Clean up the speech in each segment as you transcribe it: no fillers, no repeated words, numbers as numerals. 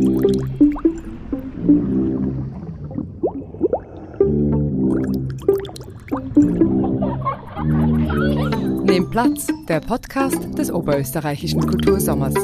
Nehmt Platz, der Podcast des Oberösterreichischen Kultursommers.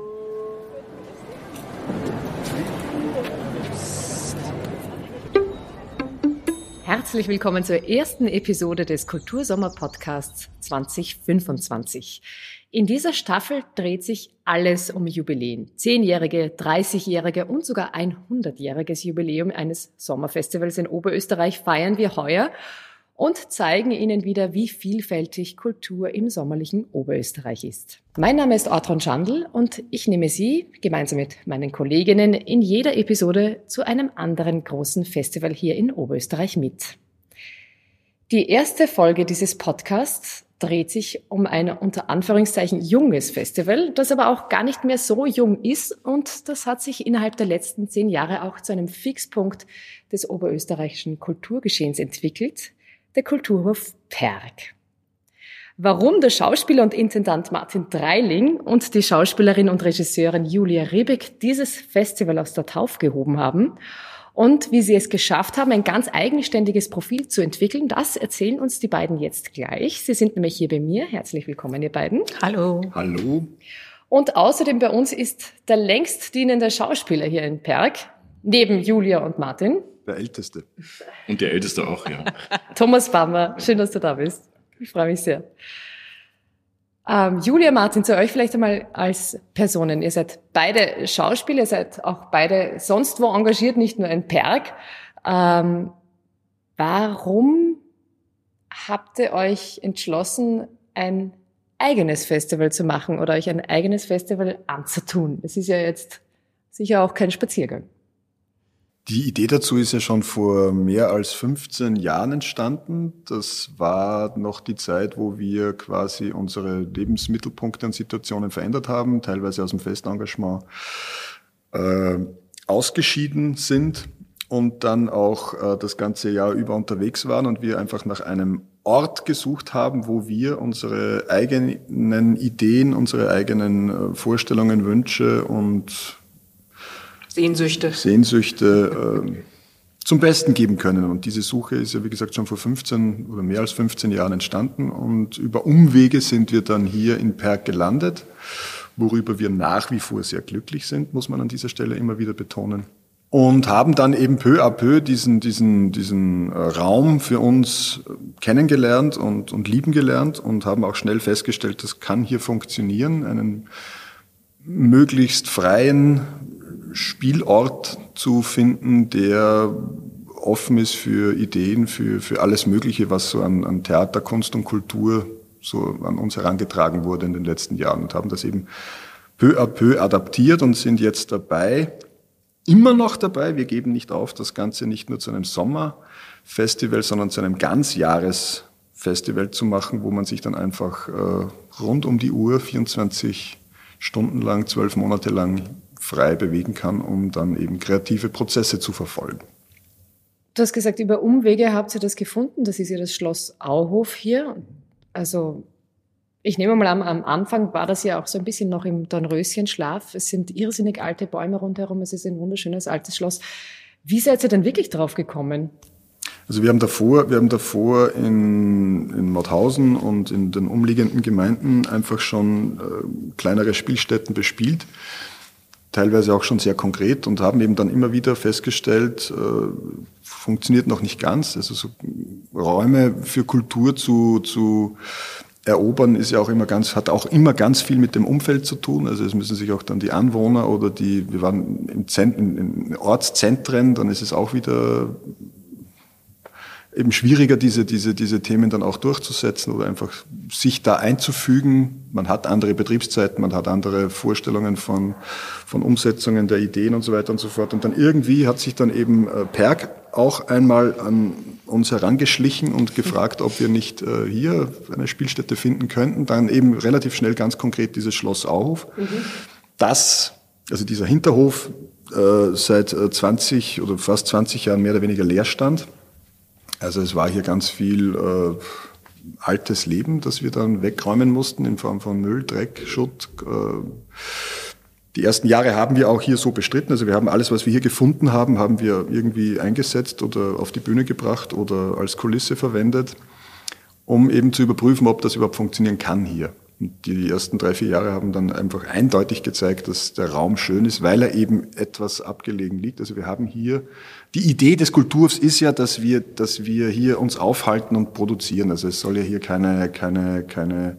Herzlich willkommen zur ersten Episode des Kultursommer-Podcasts 2025. In dieser Staffel dreht sich alles um Jubiläen. 10-jährige, 30-jährige und sogar 100-jähriges Jubiläum eines Sommerfestivals in Oberösterreich feiern wir heuer und zeigen Ihnen wieder, wie vielfältig Kultur im sommerlichen Oberösterreich ist. Mein Name ist Ortrun Schandl und ich nehme Sie gemeinsam mit meinen Kolleginnen in jeder Episode zu einem anderen großen Festival hier in Oberösterreich mit. Die erste Folge dieses Podcasts dreht sich um ein unter Anführungszeichen junges Festival, das aber auch gar nicht mehr so jung ist, und das hat sich innerhalb der letzten 10 Jahre auch zu einem Fixpunkt des oberösterreichischen Kulturgeschehens entwickelt, der Kulturhof Perg. Warum der Schauspieler und Intendant Martin Dreiling und die Schauspielerin und Regisseurin Julia Riebeck dieses Festival aus der Taufe gehoben haben und wie sie es geschafft haben, ein ganz eigenständiges Profil zu entwickeln, das erzählen uns die beiden jetzt gleich. Sie sind nämlich hier bei mir. Herzlich willkommen, ihr beiden. Hallo. Hallo. Und außerdem bei uns ist der längst dienende Schauspieler hier in Perg, neben Julia und Martin. Der Älteste. Und der Älteste auch, ja. Thomas Bammer, schön, dass du da bist. Ich freue mich sehr. Julia, Martin, zu euch vielleicht einmal als Personen. Ihr seid beide Schauspieler, ihr seid auch beide sonst wo engagiert, nicht nur in Perg. Warum habt ihr euch entschlossen, ein eigenes Festival zu machen oder euch ein eigenes Festival anzutun? Es ist ja jetzt sicher auch kein Spaziergang. Die Idee dazu ist ja schon vor mehr als 15 Jahren entstanden. Das war noch die Zeit, wo wir quasi unsere Lebensmittelpunkte und Situationen verändert haben, teilweise aus dem Festengagement ausgeschieden sind und dann auch das ganze Jahr über unterwegs waren und wir einfach nach einem Ort gesucht haben, wo wir unsere eigenen Ideen, unsere eigenen Vorstellungen, Wünsche und Sehnsüchte zum Besten geben können. Und diese Suche ist ja, wie gesagt, schon vor 15 oder mehr als 15 Jahren entstanden. Und über Umwege sind wir dann hier in Perg gelandet, worüber wir nach wie vor sehr glücklich sind, muss man an dieser Stelle immer wieder betonen. Und haben dann eben peu à peu diesen Raum für uns kennengelernt und lieben gelernt und haben auch schnell festgestellt, das kann hier funktionieren, einen möglichst freien Spielort zu finden, der offen ist für Ideen, für alles Mögliche, was so an Theater, Kunst und Kultur so an uns herangetragen wurde in den letzten Jahren und haben das eben peu à peu adaptiert und sind jetzt immer noch dabei. Wir geben nicht auf, das Ganze nicht nur zu einem Sommerfestival, sondern zu einem Ganzjahresfestival zu machen, wo man sich dann einfach rund um die Uhr 24 Stunden lang, 12 Monate lang frei bewegen kann, um dann eben kreative Prozesse zu verfolgen. Du hast gesagt, über Umwege habt ihr das gefunden. Das ist ja das Schloss Auhof hier. Also ich nehme mal an, am Anfang war das ja auch so ein bisschen noch im Dornröschenschlaf. Es sind irrsinnig alte Bäume rundherum. Es ist ein wunderschönes altes Schloss. Wie seid ihr denn wirklich drauf gekommen? Also wir haben davor in Mauthausen und in den umliegenden Gemeinden einfach schon kleinere Spielstätten bespielt, teilweise auch schon sehr konkret, und haben eben dann immer wieder festgestellt, funktioniert noch nicht ganz. Also so Räume für Kultur zu erobern ist ja auch hat auch immer ganz viel mit dem Umfeld zu tun. Also es müssen sich auch dann die Anwohner oder wir waren in Ortszentren, dann ist es auch wieder eben schwieriger, diese Themen dann auch durchzusetzen oder einfach sich da einzufügen. Man hat andere Betriebszeiten, man hat andere Vorstellungen von Umsetzungen der Ideen und so weiter und so fort. Und dann irgendwie hat sich dann eben Perg auch einmal an uns herangeschlichen und gefragt, ob wir nicht hier eine Spielstätte finden könnten. Dann eben relativ schnell ganz konkret dieses Schloss Auhof. Also dieser Hinterhof seit 20 oder fast 20 Jahren mehr oder weniger leer stand. Also es war hier ganz viel altes Leben, das wir dann wegräumen mussten in Form von Müll, Dreck, Schutt, Die ersten Jahre haben wir auch hier so bestritten. Also wir haben alles, was wir hier gefunden haben, haben wir irgendwie eingesetzt oder auf die Bühne gebracht oder als Kulisse verwendet, um eben zu überprüfen, ob das überhaupt funktionieren kann hier. Und die ersten 3-4 Jahre haben dann einfach eindeutig gezeigt, dass der Raum schön ist, weil er eben etwas abgelegen liegt. Also wir haben hier, die Idee des Kulturhofs ist ja, dass wir hier uns aufhalten und produzieren. Also es soll ja hier keine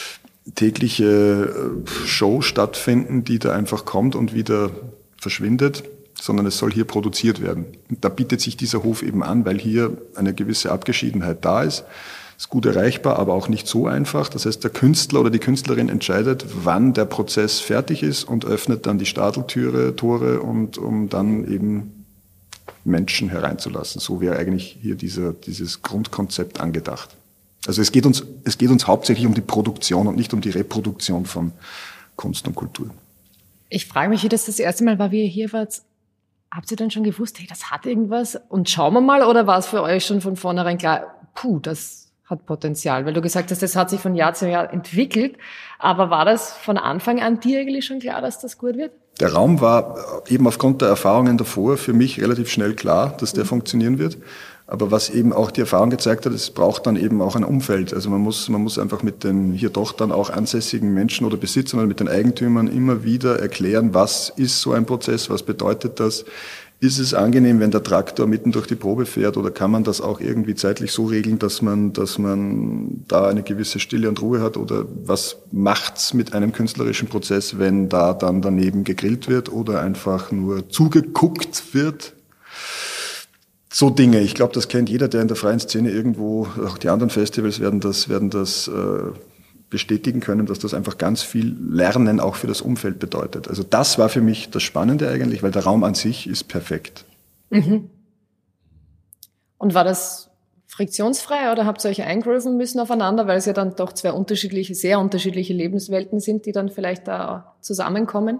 tägliche Show stattfinden, die da einfach kommt und wieder verschwindet, sondern es soll hier produziert werden. Und da bietet sich dieser Hof eben an, weil hier eine gewisse Abgeschiedenheit da ist. Ist gut erreichbar, aber auch nicht so einfach. Das heißt, der Künstler oder die Künstlerin entscheidet, wann der Prozess fertig ist und öffnet dann die Tore und um dann eben Menschen hereinzulassen. So wäre eigentlich hier dieses Grundkonzept angedacht. Also es geht uns hauptsächlich um die Produktion und nicht um die Reproduktion von Kunst und Kultur. Ich frage mich, wie das erste Mal war, wie ihr hier wart. Habt ihr dann schon gewusst, hey, das hat irgendwas und schauen wir mal, oder war es für euch schon von vornherein klar, das hat Potenzial? Weil du gesagt hast, das hat sich von Jahr zu Jahr entwickelt, aber war das von Anfang an dir eigentlich schon klar, dass das gut wird? Der Raum war eben aufgrund der Erfahrungen davor für mich relativ schnell klar, dass der funktionieren wird. Aber was eben auch die Erfahrung gezeigt hat, es braucht dann eben auch ein Umfeld. Also man muss einfach mit den hier doch dann auch ansässigen Menschen oder Besitzern oder mit den Eigentümern immer wieder erklären, was ist so ein Prozess, was bedeutet das? Ist es angenehm, wenn der Traktor mitten durch die Probe fährt, oder kann man das auch irgendwie zeitlich so regeln, dass man da eine gewisse Stille und Ruhe hat? Oder was macht's mit einem künstlerischen Prozess, wenn da dann daneben gegrillt wird oder einfach nur zugeguckt wird? So Dinge. Ich glaube, das kennt jeder, der in der freien Szene irgendwo, auch die anderen Festivals werden das bestätigen können, dass das einfach ganz viel Lernen auch für das Umfeld bedeutet. Also das war für mich das Spannende eigentlich, weil der Raum an sich ist perfekt. Mhm. Und war das friktionsfrei oder habt ihr euch eingrooven müssen aufeinander, weil es ja dann doch zwei sehr unterschiedliche Lebenswelten sind, die dann vielleicht da zusammenkommen?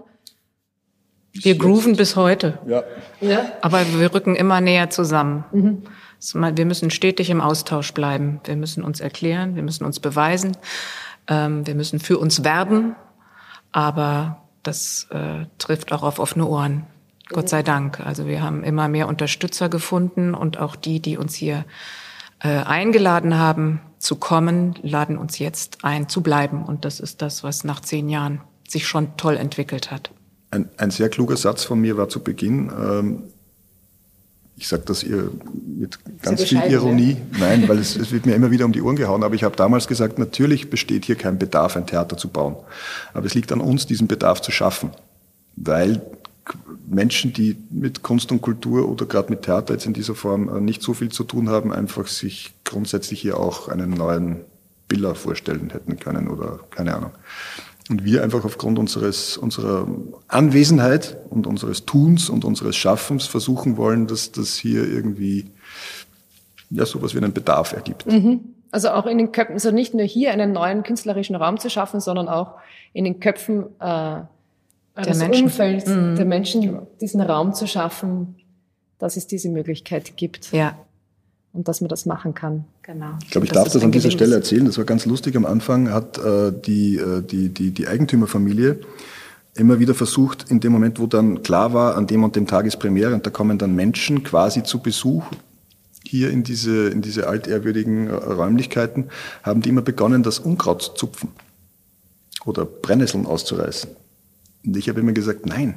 Wir grooven bis heute. Ja. Aber wir rücken immer näher zusammen. Mhm. Wir müssen stetig im Austausch bleiben. Wir müssen uns erklären, wir müssen uns beweisen, wir müssen für uns werben. Aber das trifft auch auf offene Ohren. Gott sei Dank. Also wir haben immer mehr Unterstützer gefunden, und auch die uns hier eingeladen haben zu kommen, laden uns jetzt ein zu bleiben. Und das ist das, was nach 10 Jahren sich schon toll entwickelt hat. Ein sehr kluger Satz von mir war zu Beginn, ich sage das ihr mit ganz viel Ironie, nein, weil es wird mir immer wieder um die Ohren gehauen, aber ich habe damals gesagt, natürlich besteht hier kein Bedarf, ein Theater zu bauen. Aber es liegt an uns, diesen Bedarf zu schaffen, weil Menschen, die mit Kunst und Kultur oder gerade mit Theater jetzt in dieser Form nicht so viel zu tun haben, einfach sich grundsätzlich hier auch einen neuen Biller vorstellen hätten können oder keine Ahnung. Und wir einfach aufgrund unserer Anwesenheit und unseres Tuns und unseres Schaffens versuchen wollen, dass das hier irgendwie sowas wie einen Bedarf ergibt. Mhm. Also auch in den Köpfen, also nicht nur hier einen neuen künstlerischen Raum zu schaffen, sondern auch in den Köpfen des Umfelds der Menschen diesen Raum zu schaffen, dass es diese Möglichkeit gibt. Ja. Und dass man das machen kann. Genau. Ich glaube, ich darf das an dieser Stelle erzählen. Das war ganz lustig. Am Anfang hat die Eigentümerfamilie immer wieder versucht, in dem Moment, wo dann klar war, an dem und dem Tag ist Premiere und da kommen dann Menschen quasi zu Besuch hier in diese altehrwürdigen Räumlichkeiten, haben die immer begonnen, das Unkraut zu zupfen oder Brennnesseln auszureißen. Und ich habe immer gesagt, nein.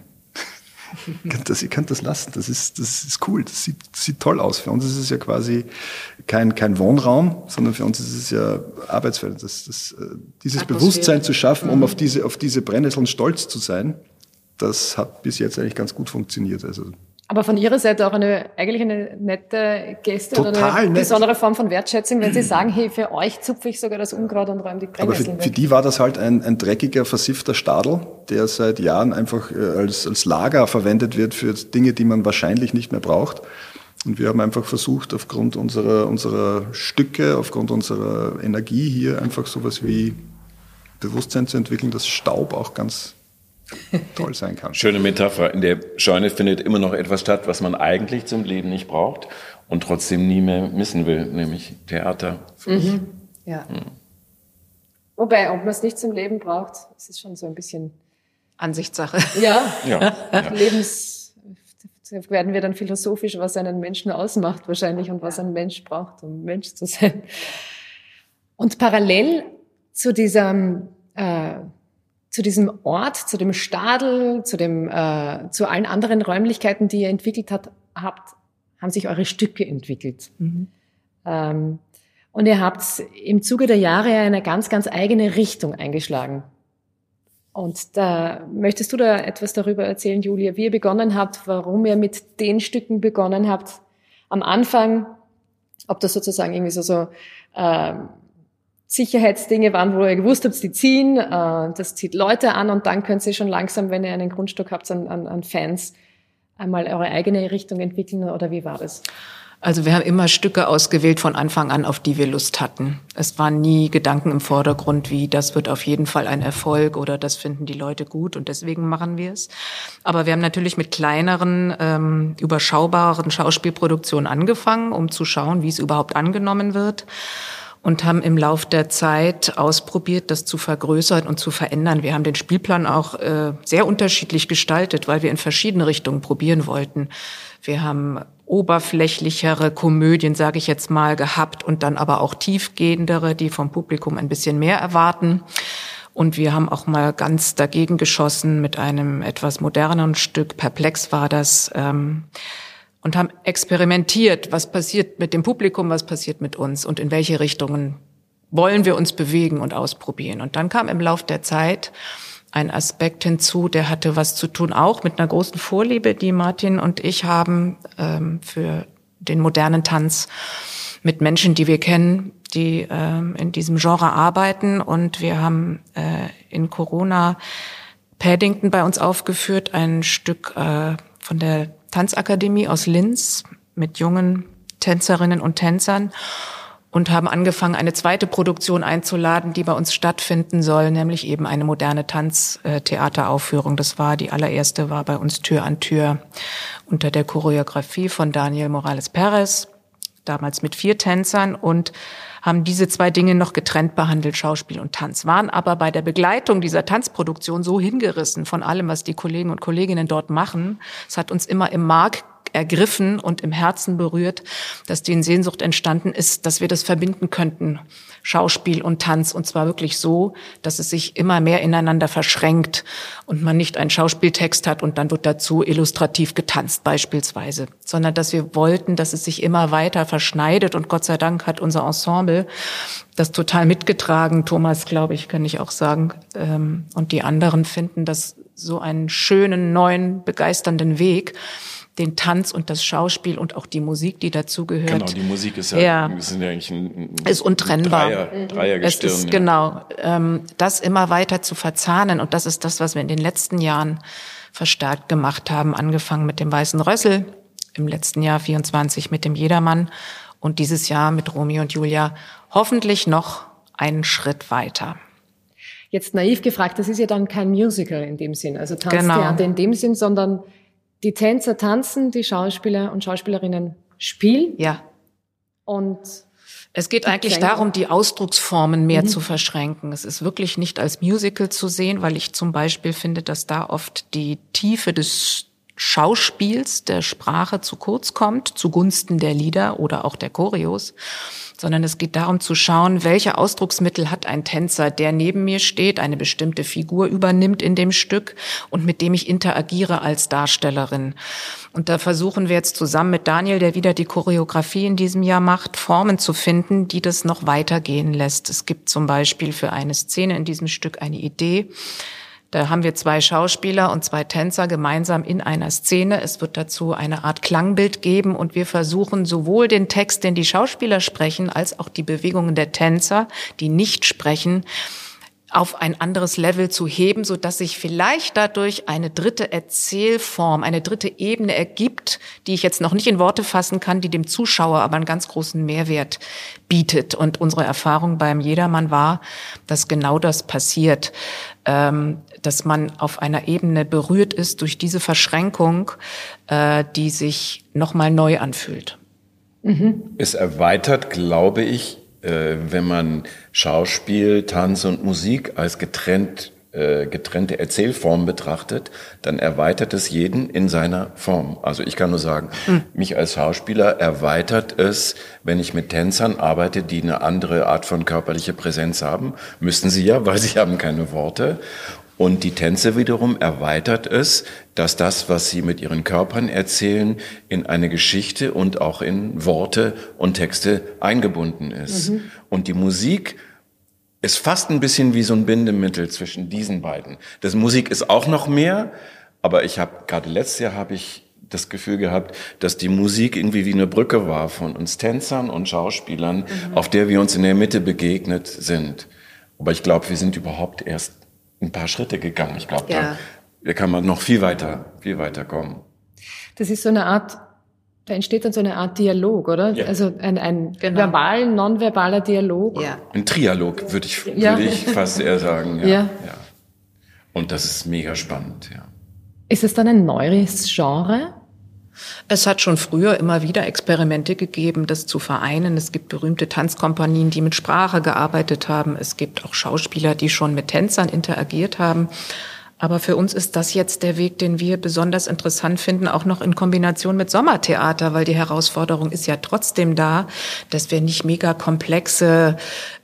Ihr könnt das lassen, das ist cool, das sieht toll aus. Für uns ist es ja quasi kein Wohnraum, sondern für uns ist es ja Arbeitsfeld. Dieses Bewusstsein zu schaffen, um auf diese Brennnesseln stolz zu sein, das hat bis jetzt eigentlich ganz gut funktioniert. Also aber von Ihrer Seite auch eigentlich eine nette Geste oder eine besondere Form von Wertschätzung, wenn Sie sagen, hey, für euch zupfe ich sogar das Unkraut und räume die Brennnesseln weg. Aber für die war das halt ein dreckiger, versiffter Stadel, der seit Jahren einfach als Lager verwendet wird für Dinge, die man wahrscheinlich nicht mehr braucht. Und wir haben einfach versucht, aufgrund unserer Stücke, aufgrund unserer Energie hier einfach sowas wie Bewusstsein zu entwickeln, dass Staub auch ganz toll sein kann. Schöne Metapher. In der Scheune findet immer noch etwas statt, was man eigentlich zum Leben nicht braucht und trotzdem nie mehr missen will, nämlich Theater. Mhm. Ja. Wobei, ob man es nicht zum Leben braucht, ist es schon so ein bisschen Ansichtssache. Ja. Ja. Werden wir dann philosophisch, was einen Menschen ausmacht wahrscheinlich und was ein Mensch braucht, um Mensch zu sein. Und parallel zu diesem Ort, zu dem Stadel, zu allen anderen Räumlichkeiten, die ihr entwickelt habt, haben sich eure Stücke entwickelt. Mhm. Und ihr habt im Zuge der Jahre eine ganz, ganz eigene Richtung eingeschlagen. Und da möchtest du da etwas darüber erzählen, Julia, wie ihr begonnen habt, warum ihr mit den Stücken begonnen habt am Anfang, ob das sozusagen irgendwie so Sicherheitsdinge waren, wo ihr gewusst habt, die ziehen, das zieht Leute an und dann könnt ihr schon langsam, wenn ihr einen Grundstock habt an Fans, einmal eure eigene Richtung entwickeln, oder wie war das? Also wir haben immer Stücke ausgewählt von Anfang an, auf die wir Lust hatten. Es waren nie Gedanken im Vordergrund wie, das wird auf jeden Fall ein Erfolg oder das finden die Leute gut und deswegen machen wir es. Aber wir haben natürlich mit kleineren, überschaubaren Schauspielproduktionen angefangen, um zu schauen, wie es überhaupt angenommen wird. Und haben im Lauf der Zeit ausprobiert, das zu vergrößern und zu verändern. Wir haben den Spielplan auch sehr unterschiedlich gestaltet, weil wir in verschiedene Richtungen probieren wollten. Wir haben oberflächlichere Komödien, sage ich jetzt mal, gehabt und dann aber auch tiefgehendere, die vom Publikum ein bisschen mehr erwarten. Und wir haben auch mal ganz dagegen geschossen mit einem etwas moderneren Stück, Perplex war das, und haben experimentiert, was passiert mit dem Publikum, was passiert mit uns und in welche Richtungen wollen wir uns bewegen und ausprobieren. Und dann kam im Lauf der Zeit ein Aspekt hinzu, der hatte was zu tun auch mit einer großen Vorliebe, die Martin und ich haben für den modernen Tanz mit Menschen, die wir kennen, die in diesem Genre arbeiten. Und wir haben in Corona Paddington bei uns aufgeführt, ein Stück von der Tanzakademie aus Linz mit jungen Tänzerinnen und Tänzern und haben angefangen, eine zweite Produktion einzuladen, die bei uns stattfinden soll, nämlich eben eine moderne Tanztheateraufführung. Die allererste war bei uns Tür an Tür unter der Choreografie von Daniel Morales Perez, damals mit 4 Tänzern, und haben diese 2 Dinge noch getrennt behandelt, Schauspiel und Tanz, waren aber bei der Begleitung dieser Tanzproduktion so hingerissen von allem, was die Kollegen und Kolleginnen dort machen. Es hat uns immer im Mark ergriffen und im Herzen berührt, dass die Sehnsucht entstanden ist, dass wir das verbinden könnten, Schauspiel und Tanz, und zwar wirklich so, dass es sich immer mehr ineinander verschränkt und man nicht einen Schauspieltext hat und dann wird dazu illustrativ getanzt beispielsweise, sondern dass wir wollten, dass es sich immer weiter verschneidet, und Gott sei Dank hat unser Ensemble das total mitgetragen. Thomas, glaube ich, kann ich auch sagen, und die anderen finden das so einen schönen, neuen, begeisternden Weg, den Tanz und das Schauspiel und auch die Musik, die dazugehört. Genau, die Musik ist ja eigentlich ist untrennbar. Dreiergestirn. Es ist genau, das immer weiter zu verzahnen, und das ist das, was wir in den letzten Jahren verstärkt gemacht haben, angefangen mit dem Weißen Rössel, im letzten Jahr 24 mit dem Jedermann und dieses Jahr mit Romeo und Julia hoffentlich noch einen Schritt weiter. Jetzt naiv gefragt, das ist ja dann kein Musical in dem Sinn, also Tanztheater in dem Sinn, sondern die Tänzer tanzen, die Schauspieler und Schauspielerinnen spielen. Ja. Und es geht eigentlich darum, die Ausdrucksformen mehr zu verschränken. Es ist wirklich nicht als Musical zu sehen, weil ich zum Beispiel finde, dass da oft die Tiefe des Schauspiels, der Sprache zu kurz kommt, zugunsten der Lieder oder auch der Choreos, sondern es geht darum zu schauen, welche Ausdrucksmittel hat ein Tänzer, der neben mir steht, eine bestimmte Figur übernimmt in dem Stück und mit dem ich interagiere als Darstellerin. Und da versuchen wir jetzt zusammen mit Daniel, der wieder die Choreografie in diesem Jahr macht, Formen zu finden, die das noch weitergehen lässt. Es gibt zum Beispiel für eine Szene in diesem Stück eine Idee. Da haben wir 2 Schauspieler und 2 Tänzer gemeinsam in einer Szene. Es wird dazu eine Art Klangbild geben und wir versuchen sowohl den Text, den die Schauspieler sprechen, als auch die Bewegungen der Tänzer, die nicht sprechen, auf ein anderes Level zu heben, sodass sich vielleicht dadurch eine dritte Erzählform, eine dritte Ebene ergibt, die ich jetzt noch nicht in Worte fassen kann, die dem Zuschauer aber einen ganz großen Mehrwert bietet. Und unsere Erfahrung beim Jedermann war, dass genau das passiert, dass man auf einer Ebene berührt ist durch diese Verschränkung, die sich nochmal neu anfühlt. Es erweitert, glaube ich, wenn man Schauspiel, Tanz und Musik als getrennt getrennte Erzählform betrachtet, dann erweitert es jeden in seiner Form. Also ich kann nur sagen, mich als Schauspieler erweitert es, wenn ich mit Tänzern arbeite, die eine andere Art von körperliche Präsenz haben. Müssten sie ja, weil sie haben keine Worte. Und die Tänze wiederum erweitert es, dass das, was sie mit ihren Körpern erzählen, in eine Geschichte und auch in Worte und Texte eingebunden ist. Und die Musik ist fast ein bisschen wie so ein Bindemittel zwischen diesen beiden. Das Musik ist auch noch mehr, aber gerade letztes Jahr habe ich das Gefühl gehabt, dass die Musik irgendwie wie eine Brücke war von uns Tänzern und Schauspielern, auf der wir uns in der Mitte begegnet sind. Aber ich glaube, wir sind überhaupt erst ein paar Schritte gegangen. Ich glaube, da kann man noch viel weiter kommen. Das ist so eine Art, da entsteht dann so eine Art Dialog, oder? Ja. Also ein nonverbaler Dialog. Ja. Ein Trialog, würde ich fast eher sagen. Ja. Und das ist mega spannend, ja. Ist es dann ein neues Genre? Es hat schon früher immer wieder Experimente gegeben, das zu vereinen. Es gibt berühmte Tanzkompanien, die mit Sprache gearbeitet haben. Es gibt auch Schauspieler, die schon mit Tänzern interagiert haben. Aber für uns ist das jetzt der Weg, den wir besonders interessant finden, auch noch in Kombination mit Sommertheater, weil die Herausforderung ist ja trotzdem da, dass wir nicht mega komplexe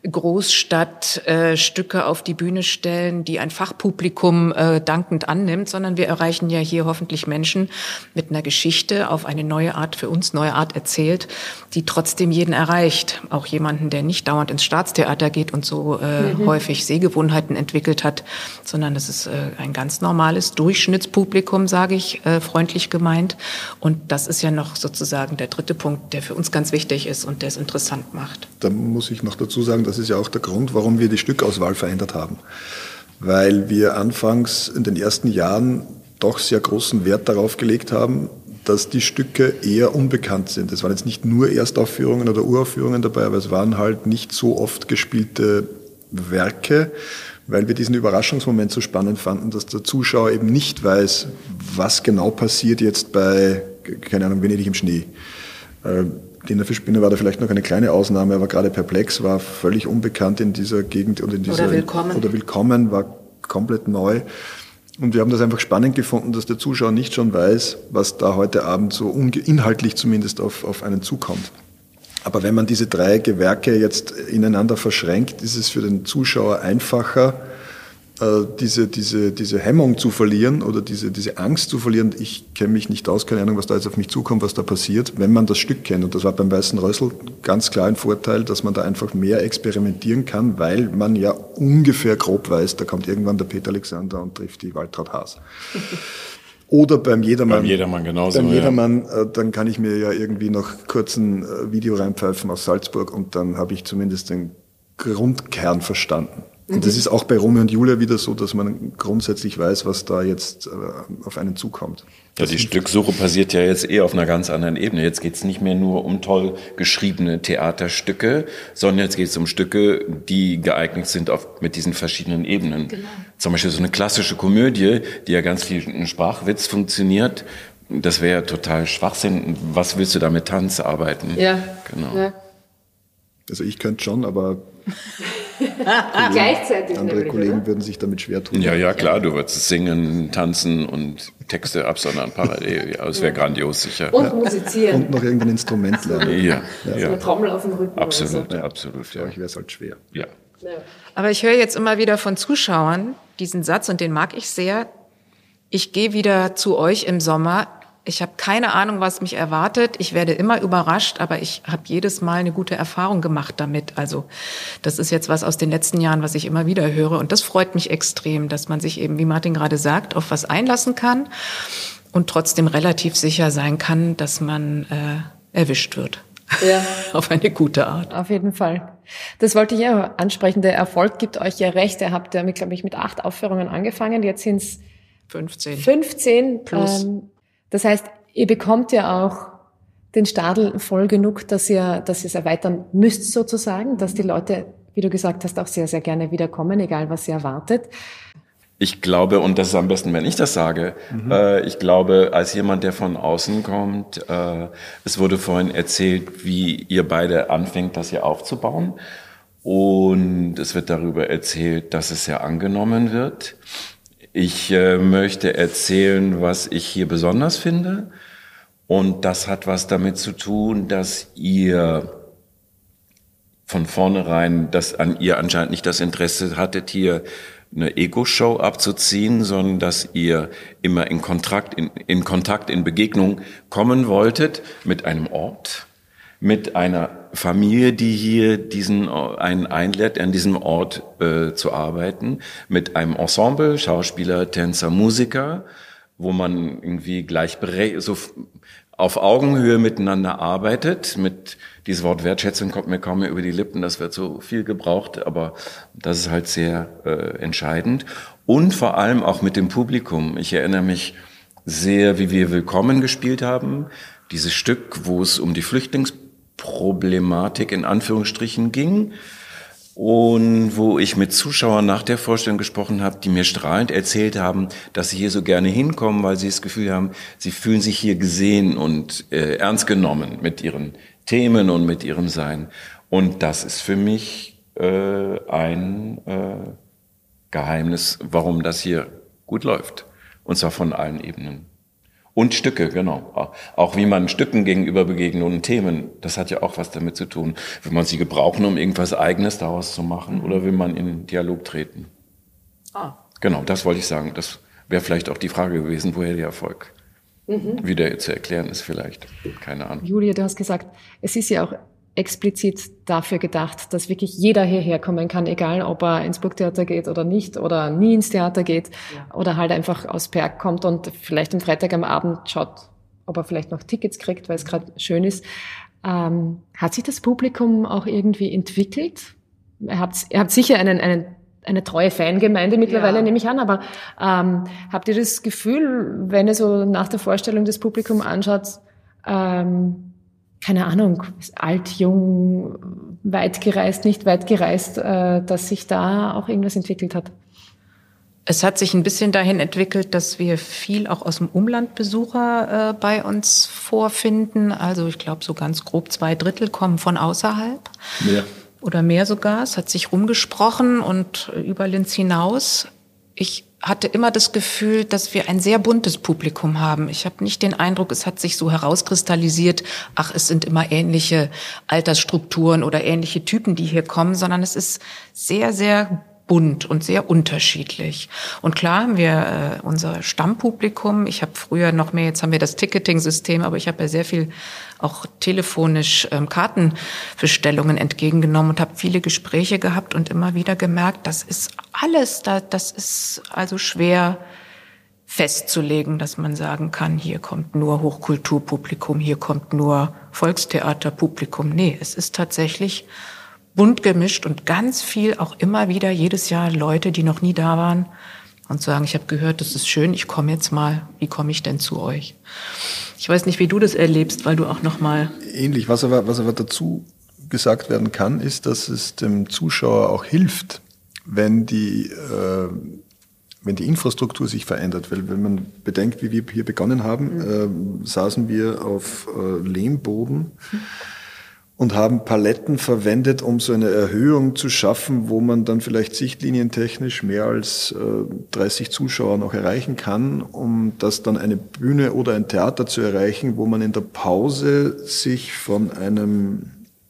Großstadtstücke auf die Bühne stellen, die ein Fachpublikum dankend annimmt, sondern wir erreichen ja hier hoffentlich Menschen mit einer Geschichte auf eine neue Art, für uns neue Art erzählt, die trotzdem jeden erreicht. Auch jemanden, der nicht dauernd ins Staatstheater geht und so häufig Sehgewohnheiten entwickelt hat, sondern das ist ein ganz normales Durchschnittspublikum, sage ich, freundlich gemeint. Und das ist ja noch sozusagen der dritte Punkt, der für uns ganz wichtig ist und der es interessant macht. Da muss ich noch dazu sagen, das ist ja auch der Grund, warum wir die Stückauswahl verändert haben. Weil wir anfangs in den ersten Jahren doch sehr großen Wert darauf gelegt haben, dass die Stücke eher unbekannt sind. Es waren jetzt nicht nur Erstaufführungen oder Uraufführungen dabei, aber es waren halt nicht so oft gespielte Werke, weil wir diesen Überraschungsmoment so spannend fanden, dass der Zuschauer eben nicht weiß, was genau passiert jetzt bei, keine Ahnung, Venedig im Schnee. Diener für Spinner war da vielleicht noch eine kleine Ausnahme, aber gerade Perplex war völlig unbekannt in dieser Gegend und in dieser, oder Willkommen war komplett neu. Und wir haben das einfach spannend gefunden, dass der Zuschauer nicht schon weiß, was da heute Abend so inhaltlich zumindest auf einen zukommt. Aber wenn man diese drei Gewerke jetzt ineinander verschränkt, ist es für den Zuschauer einfacher, diese Hemmung zu verlieren oder diese Angst zu verlieren. Ich kenne mich nicht aus, keine Ahnung, was da jetzt auf mich zukommt, was da passiert, wenn man das Stück kennt. Und das war beim Weißen Rössl ganz klar ein Vorteil, dass man da einfach mehr experimentieren kann, weil man ja ungefähr grob weiß, da kommt irgendwann der Peter Alexander und trifft die Waltraud Haas. Oder beim Jedermann. Beim Jedermann genauso. Beim Jedermann, dann kann ich mir ja irgendwie noch kurz ein Video reinpfeifen aus Salzburg und dann habe ich zumindest den Grundkern verstanden. Und das ist auch bei Romeo und Julia wieder so, dass man grundsätzlich weiß, was da jetzt auf einen zukommt. Ja, die Stücksuche passiert ja jetzt auf einer ganz anderen Ebene. Jetzt geht's nicht mehr nur um toll geschriebene Theaterstücke, sondern jetzt geht's um Stücke, die geeignet sind mit diesen verschiedenen Ebenen. Genau. Zum Beispiel so eine klassische Komödie, die ja ganz viel in Sprachwitz funktioniert. Das wäre ja total Schwachsinn. Was willst du da mit Tanz arbeiten? Ja, genau. Ja. Also ich könnte schon, aber gleichzeitig andere Kollegen würden sich damit schwer tun. Ja, klar, du würdest singen, tanzen und Texte absondern parallel. Ja, das wäre grandios, sicher. Und musizieren. Und noch irgendein Instrument lernen. Ja. So eine Trommel auf dem Rücken. Absolut, oder so. absolut. Für euch wäre es halt schwer. Ja. Aber ich höre jetzt immer wieder von Zuschauern diesen Satz, und den mag ich sehr. Ich gehe wieder zu euch im Sommer. Ich habe keine Ahnung, was mich erwartet. Ich werde immer überrascht, aber ich habe jedes Mal eine gute Erfahrung gemacht damit. Also das ist jetzt was aus den letzten Jahren, was ich immer wieder höre. Und das freut mich extrem, dass man sich eben, wie Martin gerade sagt, auf was einlassen kann und trotzdem relativ sicher sein kann, dass man erwischt wird. Ja. Auf eine gute Art. Auf jeden Fall. Das wollte ich ja ansprechen. Der Erfolg gibt euch ja recht. Ihr habt ja, glaube ich, mit 8 Aufführungen angefangen. Jetzt sind es 15 plus. Das heißt, ihr bekommt ja auch den Stadel voll genug, dass ihr es erweitern müsst sozusagen, dass die Leute, wie du gesagt hast, auch sehr, sehr gerne wiederkommen, egal was sie erwartet. Ich glaube, und das ist am besten, wenn ich das sage, ich glaube, als jemand, der von außen kommt, es wurde vorhin erzählt, wie ihr beide anfängt, das hier aufzubauen. Und es wird darüber erzählt, dass es ja angenommen wird. Ich möchte erzählen, was ich hier besonders finde. Und das hat was damit zu tun, dass ihr von vornherein, dass an ihr anscheinend nicht das Interesse hattet, hier eine Ego-Show abzuziehen, sondern dass ihr immer in Kontakt, in Begegnung kommen wolltet mit einem Ort, mit einer Familie, die hier einen einlädt, an diesem Ort zu arbeiten, mit einem Ensemble, Schauspieler, Tänzer, Musiker, wo man irgendwie so auf Augenhöhe miteinander arbeitet. Dieses Wort Wertschätzung kommt mir kaum mehr über die Lippen, das wird so viel gebraucht, aber das ist halt sehr entscheidend. Und vor allem auch mit dem Publikum. Ich erinnere mich sehr, wie wir Willkommen gespielt haben. Dieses Stück, wo es um die Flüchtlingsproblematik in Anführungsstrichen ging und wo ich mit Zuschauern nach der Vorstellung gesprochen habe, die mir strahlend erzählt haben, dass sie hier so gerne hinkommen, weil sie das Gefühl haben, sie fühlen sich hier gesehen und ernst genommen mit ihren Themen und mit ihrem Sein. Und das ist für mich ein Geheimnis, warum das hier gut läuft. Und zwar von allen Ebenen. Und Stücke, genau. Auch wie man Stücken gegenüber begegnet und Themen, das hat ja auch was damit zu tun. Will man sie gebrauchen, um irgendwas Eigenes daraus zu machen, oder will man in Dialog treten? Genau, das wollte ich sagen. Das wäre vielleicht auch die Frage gewesen, woher der Erfolg wieder zu erklären ist vielleicht. Keine Ahnung. Julia, du hast gesagt, es ist ja auch explizit dafür gedacht, dass wirklich jeder hierher kommen kann, egal ob er ins Burgtheater geht oder nicht oder nie ins Theater geht oder halt einfach aus Berg kommt und vielleicht am Freitag am Abend schaut, ob er vielleicht noch Tickets kriegt, weil es gerade schön ist. Hat sich das Publikum auch irgendwie entwickelt? Ihr habt sicher eine treue Fangemeinde mittlerweile, nehme ich an, aber habt ihr das Gefühl, wenn ihr so nach der Vorstellung das Publikum anschaut, keine Ahnung, alt, jung, weit gereist, nicht weit gereist, dass sich da auch irgendwas entwickelt hat? Es hat sich ein bisschen dahin entwickelt, dass wir viel auch aus dem Umland Besucher bei uns vorfinden. Also ich glaube, so ganz grob 2/3 kommen von außerhalb. Mehr. Oder mehr sogar. Es hat sich rumgesprochen und über Linz hinaus. Ich hatte immer das Gefühl, dass wir ein sehr buntes Publikum haben. Ich habe nicht den Eindruck, es hat sich so herauskristallisiert, es sind immer ähnliche Altersstrukturen oder ähnliche Typen, die hier kommen, sondern es ist sehr, sehr bunt und sehr unterschiedlich. Und klar haben wir unser Stammpublikum. Ich habe früher noch mehr, jetzt haben wir das Ticketing-System, aber ich habe ja sehr viel auch telefonisch Kartenbestellungen entgegengenommen und habe viele Gespräche gehabt und immer wieder gemerkt, das ist alles, das ist also schwer festzulegen, dass man sagen kann, hier kommt nur Hochkulturpublikum, hier kommt nur Volkstheaterpublikum. Nee, es ist tatsächlich bunt gemischt und ganz viel auch immer wieder jedes Jahr Leute, die noch nie da waren und sagen, ich habe gehört, das ist schön, ich komme jetzt mal, wie komme ich denn zu euch? Ich weiß nicht, wie du das erlebst, weil du auch noch mal... Ähnlich, was aber dazu gesagt werden kann, ist, dass es dem Zuschauer auch hilft, wenn die Infrastruktur sich verändert. Weil wenn man bedenkt, wie wir hier begonnen haben, saßen wir auf Lehmboden und haben Paletten verwendet, um so eine Erhöhung zu schaffen, wo man dann vielleicht sichtlinientechnisch mehr als 30 Zuschauer noch erreichen kann, um das dann eine Bühne oder ein Theater zu erreichen, wo man in der Pause sich von einem,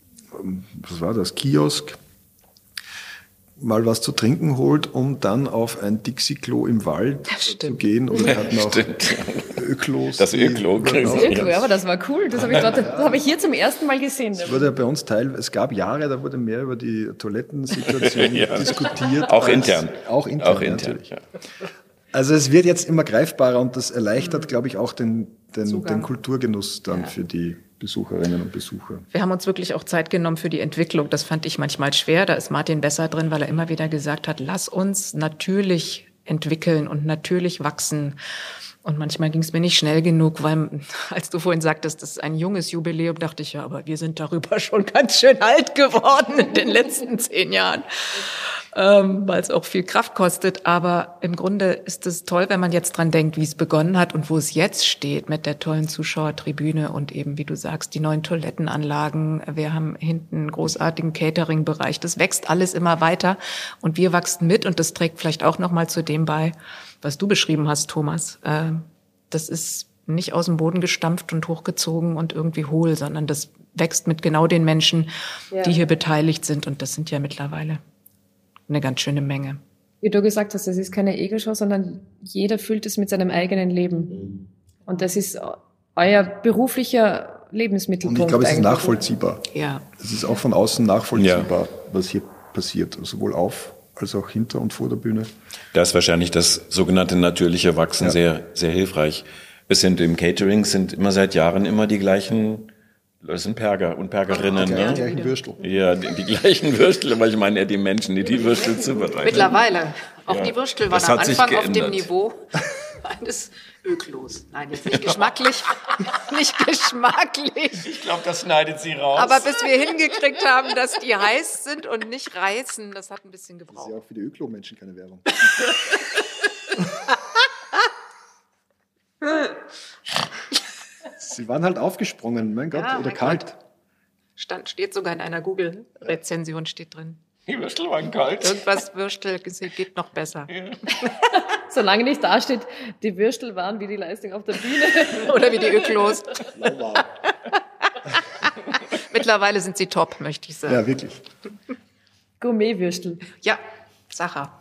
Kiosk, mal was zu trinken holt, um dann auf ein Dixie-Klo im Wald zu gehen. Oder wir hatten auch Öklos. Das Öklo. Aber das war cool. Das habe ich hier zum ersten Mal gesehen. Es wurde ja bei uns es gab Jahre, da wurde mehr über die Toilettensituation diskutiert. Auch intern. Auch intern, natürlich. Ja. Also es wird jetzt immer greifbarer und das erleichtert, glaube ich, auch den Kulturgenuss dann für die Besucherinnen und Besucher. Wir haben uns wirklich auch Zeit genommen für die Entwicklung. Das fand ich manchmal schwer. Da ist Martin besser drin, weil er immer wieder gesagt hat, lass uns natürlich entwickeln und natürlich wachsen. Und manchmal ging es mir nicht schnell genug, weil, als du vorhin sagtest, das ist ein junges Jubiläum, dachte ich, ja, aber wir sind darüber schon ganz schön alt geworden in den letzten 10 Jahren. weil es auch viel Kraft kostet. Aber im Grunde ist es toll, wenn man jetzt dran denkt, wie es begonnen hat und wo es jetzt steht mit der tollen Zuschauertribüne und eben, wie du sagst, die neuen Toilettenanlagen. Wir haben hinten einen großartigen Catering-Bereich. Das wächst alles immer weiter und wir wachsen mit und das trägt vielleicht auch nochmal zu dem bei, was du beschrieben hast, Thomas. Das ist nicht aus dem Boden gestampft und hochgezogen und irgendwie hohl, sondern das wächst mit genau den Menschen, die hier beteiligt sind. Und das sind ja mittlerweile eine ganz schöne Menge. Wie du gesagt hast, das ist keine Ego-Show, sondern jeder fühlt es mit seinem eigenen Leben. Und das ist euer beruflicher Lebensmittelpunkt. Und ich glaube, es ist nachvollziehbar. Ja. Es ist auch von außen nachvollziehbar, was hier passiert, sowohl auf als auch hinter und vor der Bühne. Da ist wahrscheinlich das sogenannte natürliche Wachsen sehr, sehr hilfreich. Es sind im Catering immer seit Jahren immer die gleichen, das sind Perger und Pergerinnen. Die ne? gleichen Würstel. Ja, die gleichen Würstel, aber ich meine eher die Menschen, die Würstel zubereiten. Mittlerweile. Auch die Würstel waren Das am hat sich Anfang auf geändert. dem Niveau eines Öklos. Nein, jetzt nicht geschmacklich. Nicht geschmacklich. Ich glaube, das schneidet sie raus. Aber bis wir hingekriegt haben, dass die heiß sind und nicht reißen, das hat ein bisschen Das ist gebraucht. ja auch für die Öklo-Menschen keine Werbung. Sie waren halt aufgesprungen, mein Gott, Ja, oder mein kalt. Steht sogar in einer Google-Rezension, steht drin. Die Würstel waren kalt. Irgendwas Würstel geht noch besser. Solange nicht dasteht, die Würstel waren wie die Leistung auf der Bühne. Oder wie die Öklos. Wow. Mittlerweile sind sie top, möchte ich sagen. Ja, wirklich. Gourmetwürstel. Ja, Sacher.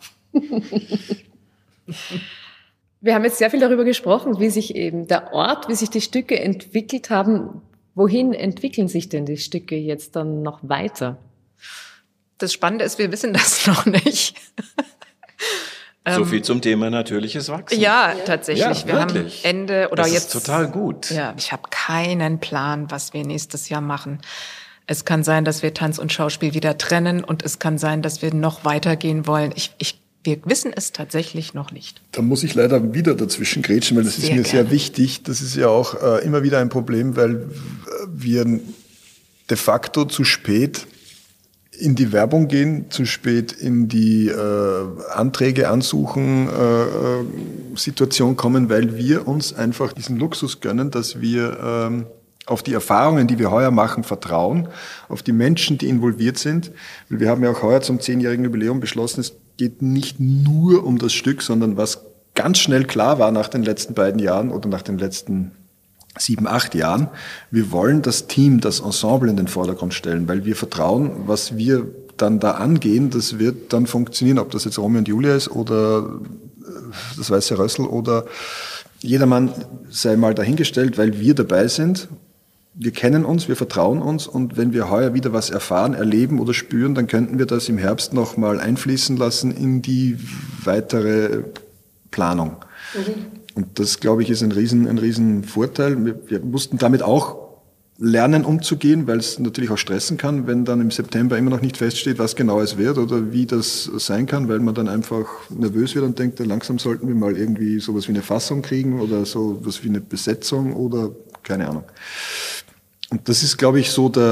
Wir haben jetzt sehr viel darüber gesprochen, wie sich eben der Ort, wie sich die Stücke entwickelt haben. Wohin entwickeln sich denn die Stücke jetzt dann noch weiter? Das Spannende ist, wir wissen das noch nicht. So viel zum Thema natürliches Wachsen. Ja, tatsächlich. Ja, wir haben wirklich. Ende oder Das jetzt ist total gut. Ja, ich habe keinen Plan, was wir nächstes Jahr machen. Es kann sein, dass wir Tanz und Schauspiel wieder trennen und es kann sein, dass wir noch weitergehen wollen. Wir wissen es tatsächlich noch nicht. Da muss ich leider wieder dazwischen grätschen, weil das ist mir sehr wichtig. Das ist ja auch immer wieder ein Problem, weil wir de facto zu spät in die Werbung gehen, zu spät in die Anträge ansuchen, Situation kommen, weil wir uns einfach diesen Luxus gönnen, dass wir auf die Erfahrungen, die wir heuer machen, vertrauen, auf die Menschen, die involviert sind. Weil wir haben ja auch heuer zum 10-jährigen Jubiläum beschlossen, es geht nicht nur um das Stück, sondern was ganz schnell klar war nach den letzten beiden Jahren oder nach den letzten 7, 8 Jahren, wir wollen das Team, das Ensemble in den Vordergrund stellen, weil wir vertrauen, was wir dann da angehen, das wird dann funktionieren, ob das jetzt Romeo und Julia ist oder das Weiße Rössl oder jedermann sei mal dahingestellt, weil wir dabei sind. Wir kennen uns, wir vertrauen uns und wenn wir heuer wieder was erfahren, erleben oder spüren, dann könnten wir das im Herbst nochmal einfließen lassen in die weitere Planung. Und das, glaube ich, ist ein riesen Vorteil. Wir mussten damit auch lernen, umzugehen, weil es natürlich auch stressen kann, wenn dann im September immer noch nicht feststeht, was genau es wird oder wie das sein kann, weil man dann einfach nervös wird und denkt, langsam sollten wir mal irgendwie sowas wie eine Fassung kriegen oder sowas wie eine Besetzung oder keine Ahnung. Und das ist, glaube ich, so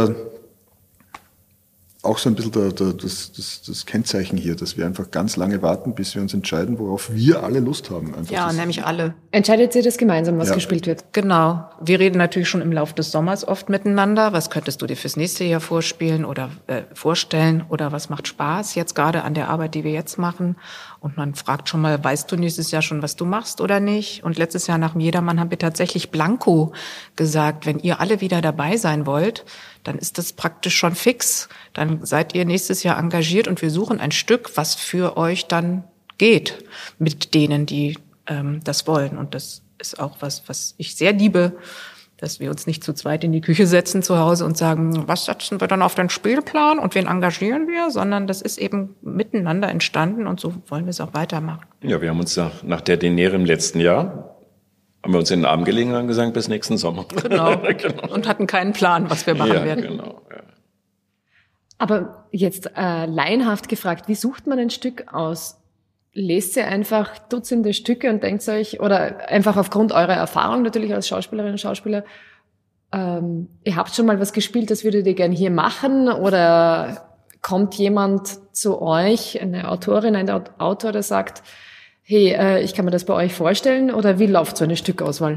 auch so ein bisschen das Kennzeichen hier, dass wir einfach ganz lange warten, bis wir uns entscheiden, worauf wir alle Lust haben. Einfach Ja, nämlich alle. Entscheidet ihr das gemeinsam, was gespielt wird? Genau. Wir reden natürlich schon im Laufe des Sommers oft miteinander. Was könntest du dir fürs nächste Jahr vorstellen oder was macht Spaß jetzt gerade an der Arbeit, die wir jetzt machen? Und man fragt schon mal, weißt du nächstes Jahr schon, was du machst oder nicht? Und letztes Jahr nach dem Jedermann haben wir tatsächlich blanko gesagt, wenn ihr alle wieder dabei sein wollt, dann ist das praktisch schon fix. Dann seid ihr nächstes Jahr engagiert und wir suchen ein Stück, was für euch dann geht mit denen, die das wollen. Und das ist auch was ich sehr liebe, dass wir uns nicht zu zweit in die Küche setzen zu Hause und sagen, was setzen wir dann auf den Spielplan und wen engagieren wir, sondern das ist eben miteinander entstanden und so wollen wir es auch weitermachen. Ja, wir haben uns nach der Denere im letzten Jahr, haben wir uns in den Arm gelegen und gesagt, bis nächsten Sommer. Genau. Und hatten keinen Plan, was wir machen werden. Genau, ja. Aber jetzt laienhaft gefragt, wie sucht man ein Stück aus? Lest ihr einfach Dutzende Stücke und denkt euch, oder einfach aufgrund eurer Erfahrung natürlich als Schauspielerinnen und Schauspieler, ihr habt schon mal was gespielt, das würdet ihr gern hier machen? Oder kommt jemand zu euch, eine Autorin, ein Autor, der sagt, hey, ich kann mir das bei euch vorstellen, oder wie läuft so eine Stückauswahl?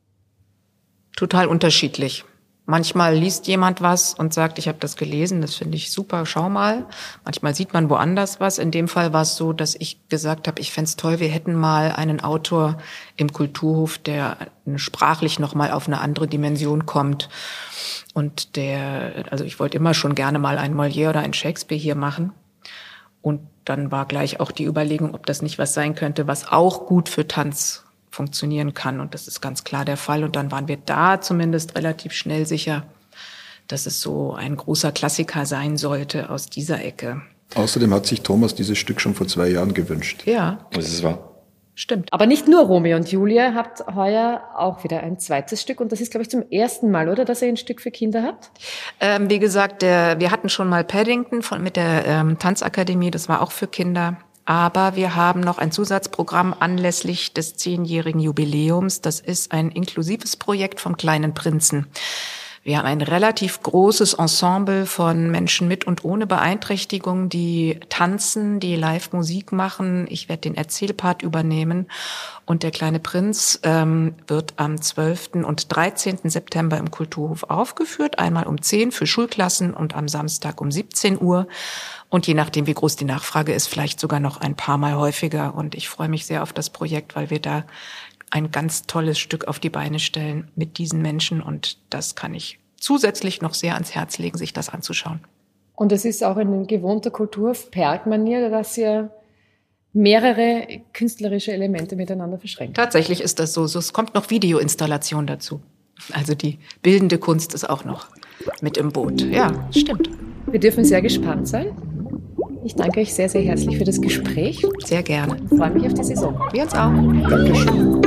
Total unterschiedlich. Manchmal liest jemand was und sagt, ich habe das gelesen, das finde ich super, schau mal. Manchmal sieht man woanders was. In dem Fall war es so, dass ich gesagt habe, ich fände es toll, wir hätten mal einen Autor im Kulturhof, der sprachlich nochmal auf eine andere Dimension kommt. Und also ich wollte immer schon gerne mal einen Molière oder einen Shakespeare hier machen. Und dann war gleich auch die Überlegung, ob das nicht was sein könnte, was auch gut für Tanz funktionieren kann. Und das ist ganz klar der Fall. Und dann waren wir da zumindest relativ schnell sicher, dass es so ein großer Klassiker sein sollte aus dieser Ecke. Außerdem hat sich Thomas dieses Stück schon vor 2 Jahren gewünscht. Ja. Das ist wahr. Stimmt. Aber nicht nur Romeo und Julia habt heuer auch wieder ein zweites Stück. Und das ist, glaube ich, zum ersten Mal, oder, dass ihr ein Stück für Kinder habt? Wie gesagt, wir hatten schon mal Paddington mit der Tanzakademie. Das war auch für Kinder. Aber wir haben noch ein Zusatzprogramm anlässlich des 10-jährigen Jubiläums. Das ist ein inklusives Projekt vom Kleinen Prinzen. Wir haben ein relativ großes Ensemble von Menschen mit und ohne Beeinträchtigung, die tanzen, die Live-Musik machen. Ich werde den Erzählpart übernehmen. Und der Kleine Prinz wird am 12. und 13. September im Kulturhof aufgeführt. Einmal um 10 für Schulklassen und am Samstag um 17 Uhr. Und je nachdem, wie groß die Nachfrage ist, vielleicht sogar noch ein paar Mal häufiger. Und ich freue mich sehr auf das Projekt, weil wir da ein ganz tolles Stück auf die Beine stellen mit diesen Menschen. Und das kann ich zusätzlich noch sehr ans Herz legen, sich das anzuschauen. Und es ist auch in gewohnter Kulturhof-Perg-Manier, dass ihr mehrere künstlerische Elemente miteinander verschränkt. Tatsächlich ist das so. Es kommt noch Videoinstallation dazu. Also die bildende Kunst ist auch noch mit im Boot. Ja, stimmt. Wir dürfen sehr gespannt sein. Ich danke euch sehr, sehr herzlich für das Gespräch. Sehr gerne. Ich freue mich auf die Saison. Wir uns auch. Dankeschön.